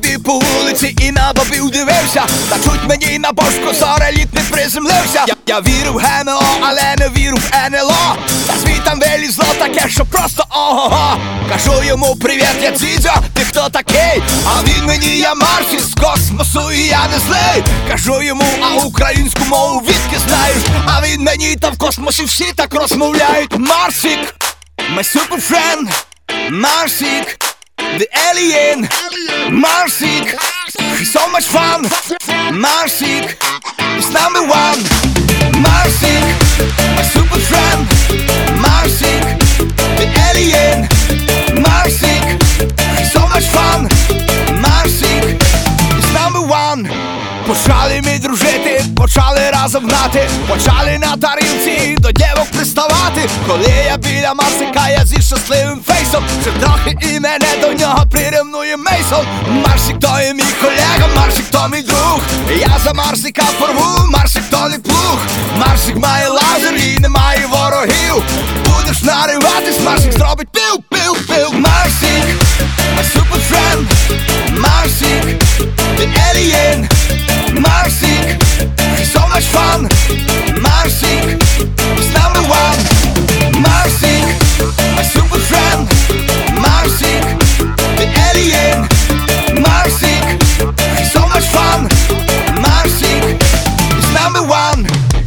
собі по вулиці і на бабів дивився. Та чуть мені на бошку зореліт не приземлився. Я вірю в ГМО, але не вірю в НЛО. Та звітам вилізло таке, що просто ого-го. Кажу йому привіт, я Дзідзьо, ти хто такий? А він мені, я Марсік з космосу і я не злий. Кажу йому, а українську мову відки знаєш? А він мені, та в космосі всі так розмовляють. Марсік, my super friend, Marsic, the alien, Marsic, he's so much fun, Marsic, he's number one, Marsic, my super friend, Marsic, the alien, Marsic, he's so much fun, Marsic, he's number one. Почали ми дружити, почали разом гнати, почали на тарілці до дівок приставати. Коли я біля Марсика, я зі щасливим фейсом, ще трохи і мене до нього приревнує Мейсон. Марсик то є мій колега, Марсик то мій друг. Я за Марсика порву, Марсик то не плуг. Марсик має лазер і немає ворогів. Будеш нариватись, Марсик зробить пів-пів-пів. Марсик, my super friend, Marsic, the alien, Marsic, he's so much fun, Marsic, he's number one, Marsic, my super friend, Marsic, the alien, Marsic, he's so much fun, Marsic, he's number one.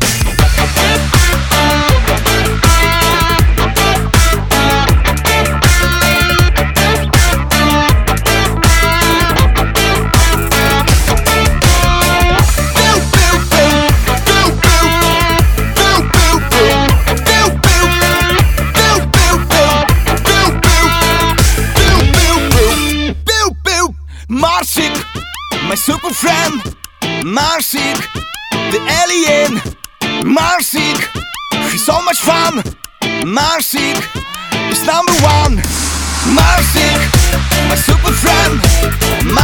Marsic, my super friend, Marsic, the alien, Marsic, he's so much fun, Marsic, he's number one, Marsic, my super friend,